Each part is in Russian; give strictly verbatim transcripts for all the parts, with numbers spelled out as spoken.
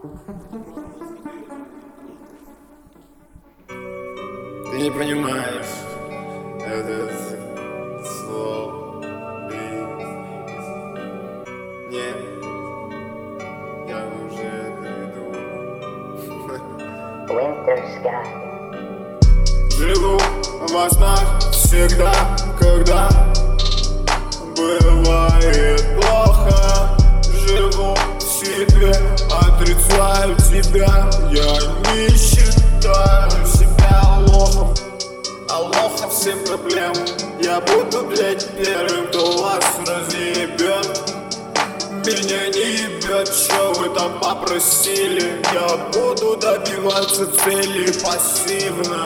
Ты не понимаешь этот слово. Нет, я уже приду. Winter Sky. Живу во снах всегда, когда бывает плохо. Живу в себе, отрицаю тебя. Я не считаю себя лохом, а лохом всем проблем. Я буду, блядь, первым, кто вас разъебет. Меня не ебет, что вы там попросили. Я буду добиваться цели пассивно.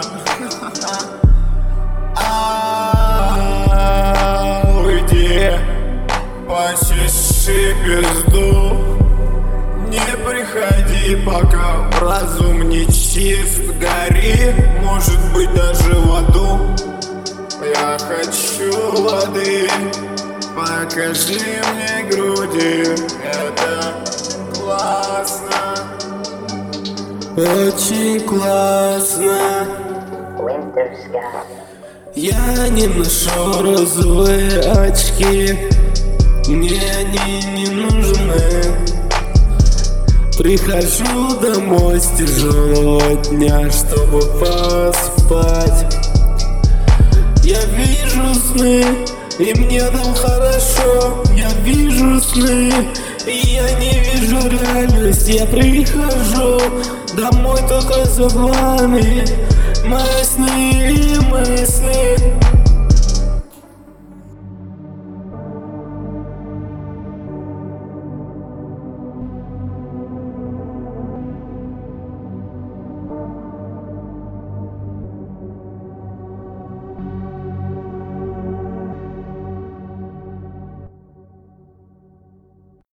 Уйди, посещи пизду. Не приходи, пока разум не чист. Гори, может быть, даже в аду. Я хочу воды. Покажи мне груди, это классно, очень классно. Winter Sky. Я не ношу розовые очки, мне они не нужны. Прихожу домой с тяжелого дня, чтобы поспать. Я вижу сны, и мне там хорошо. Я вижу сны, и я не вижу реальность. Я прихожу домой только за вами. Мои сны и мои сны.